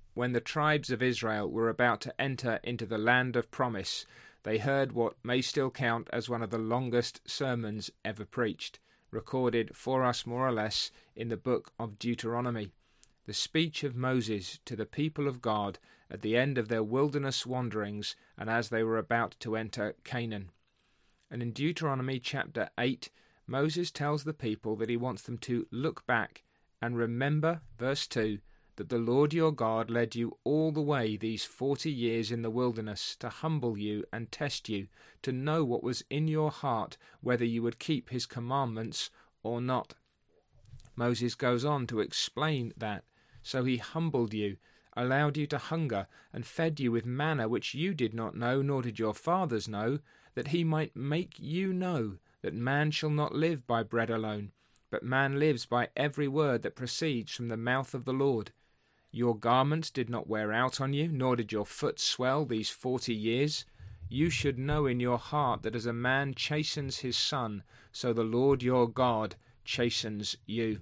when the tribes of Israel were about to enter into the land of promise, they heard what may still count as one of the longest sermons ever preached, recorded for us more or less in the book of Deuteronomy. The speech of Moses to the people of God at the end of their wilderness wanderings and as they were about to enter Canaan. And in Deuteronomy chapter 8, Moses tells the people that he wants them to look back and remember, verse 2, that the Lord your God led you all the way these 40 years in the wilderness to humble you and test you, to know what was in your heart, whether you would keep his commandments or not. Moses goes on to explain that. So he humbled you, allowed you to hunger, and fed you with manna which you did not know, nor did your fathers know, that he might make you know that man shall not live by bread alone, but man lives by every word that proceeds from the mouth of the Lord. Your garments did not wear out on you, nor did your foot swell these 40 years. You should know in your heart that as a man chastens his son, so the Lord your God chastens you.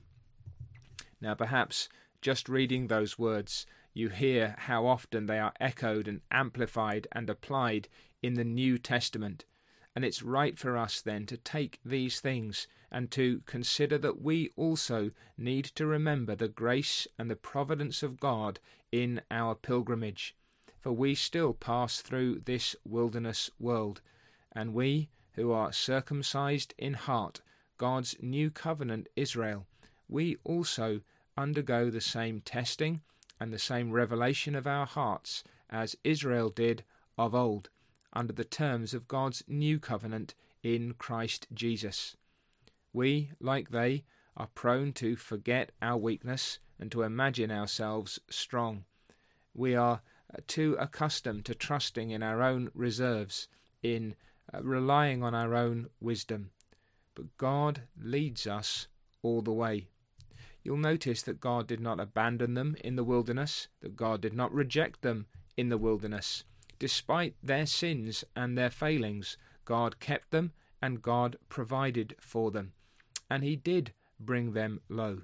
Now perhaps, just reading those words, you hear how often they are echoed and amplified and applied in the New Testament. And it's right for us then to take these things and to consider that we also need to remember the grace and the providence of God in our pilgrimage. For we still pass through this wilderness world, and we who are circumcised in heart, God's new covenant Israel, we also undergo the same testing and the same revelation of our hearts as Israel did of old, under the terms of God's new covenant in Christ Jesus. We, like they, are prone to forget our weakness and to imagine ourselves strong. We are too accustomed to trusting in our own reserves, in relying on our own wisdom. But God leads us all the way. You'll notice that God did not abandon them in the wilderness, that God did not reject them in the wilderness. Despite their sins and their failings, God kept them and God provided for them. And he did bring them low.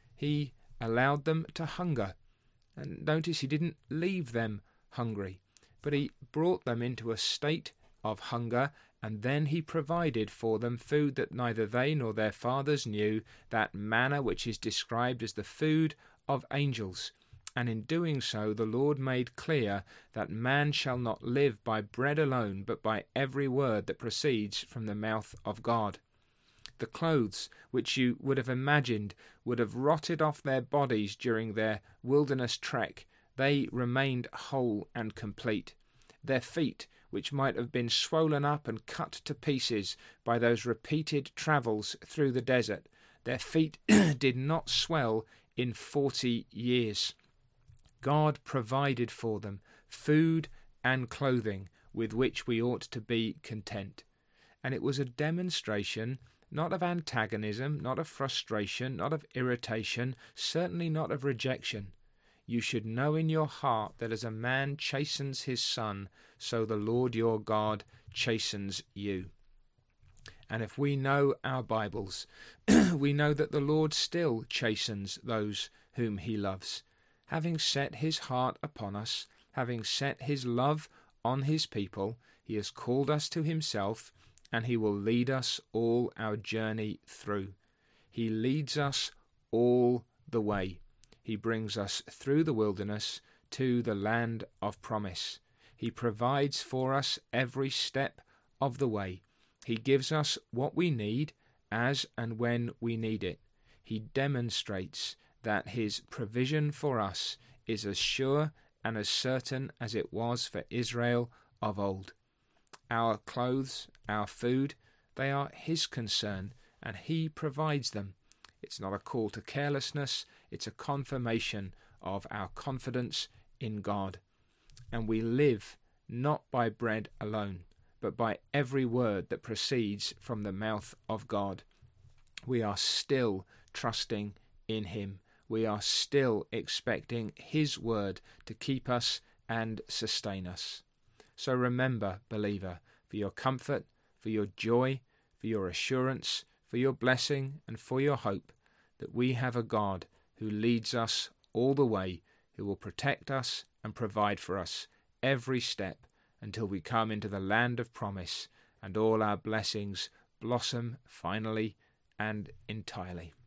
He allowed them to hunger. And notice he didn't leave them hungry, but he brought them into a state of hunger, and then he provided for them food that neither they nor their fathers knew, that manna which is described as the food of angels. And in doing so, the Lord made clear that man shall not live by bread alone, but by every word that proceeds from the mouth of God. The clothes, which you would have imagined would have rotted off their bodies during their wilderness trek, they remained whole and complete. Their feet, which might have been swollen up and cut to pieces by those repeated travels through the desert, their feet did not swell in 40 years. God provided for them food and clothing with which we ought to be content. And it was a demonstration not of antagonism, not of frustration, not of irritation, certainly not of rejection. You should know in your heart that as a man chastens his son, so the Lord your God chastens you. And if we know our Bibles, we know that the Lord still chastens those whom he loves. Having set his heart upon us, having set his love on his people, he has called us to himself, and he will lead us all our journey through. He leads us all the way. He brings us through the wilderness to the land of promise. He provides for us every step of the way. He gives us what we need as and when we need it. He demonstrates that his provision for us is as sure and as certain as it was for Israel of old. Our clothes, our food, they are his concern, and he provides them. It's not a call to carelessness, it's a confirmation of our confidence in God. And we live not by bread alone, but by every word that proceeds from the mouth of God. We are still trusting in him. We are still expecting his word to keep us and sustain us. So remember, believer, for your comfort, for your joy, for your assurance, for your blessing, and for your hope, that we have a God who leads us all the way who will protect us and provide for us every step until we come into the land of promise and all our blessings blossom finally and entirely.